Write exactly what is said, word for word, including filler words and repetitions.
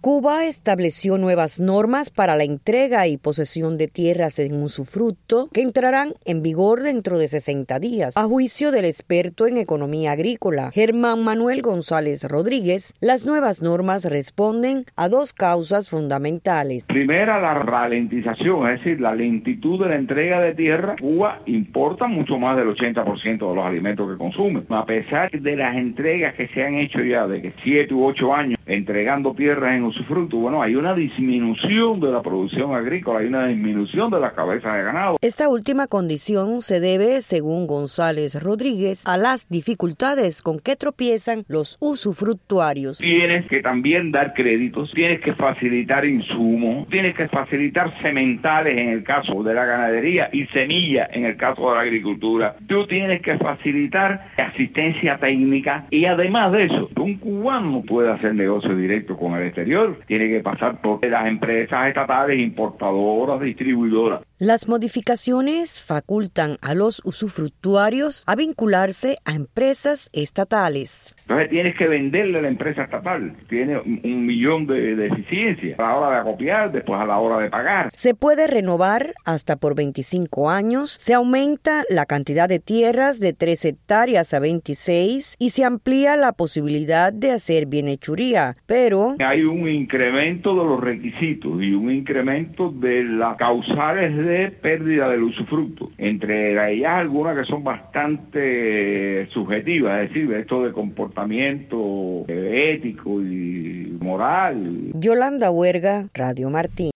Cuba estableció nuevas normas para la entrega y posesión de tierras en usufructo que entrarán en vigor dentro de sesenta días. A juicio del experto en economía agrícola, Germán Manuel González Rodríguez, las nuevas normas responden a dos causas fundamentales. Primera, la ralentización, es decir, la lentitud de la entrega de tierra. Cuba importa mucho más del ochenta por ciento de los alimentos que consume. A pesar de las entregas que se han hecho ya de siete u ocho años entregando tierras en usufructo, bueno, hay una disminución de la producción agrícola, hay una disminución de las cabezas de ganado. Esta última condición se debe, según González Rodríguez, a las dificultades con que tropiezan los usufructuarios. Tienes que también dar créditos, tienes que facilitar insumos, tienes que facilitar sementales en el caso de la ganadería y semillas en el caso de la agricultura. Tú tienes que facilitar asistencia técnica y además de eso, un cubano no puede hacer negocio directo con el exterior, tiene que pasar por las empresas estatales, importadoras, distribuidoras. Las modificaciones facultan a los usufructuarios a vincularse a empresas estatales. Entonces tienes que venderle a la empresa estatal. Tiene un millón de deficiencias a la hora de acopiar, después a la hora de pagar. Se puede renovar hasta por veinticinco años, se aumenta la cantidad de tierras de tres hectáreas a veintiséis y se amplía la posibilidad de hacer bienhechuría, pero hay un incremento de los requisitos y un incremento de las causales de pérdida del usufructo. Entre ellas algunas que son bastante subjetivas, es decir, esto de comportamiento ético y moral. Yolanda Huerga, Radio Martín.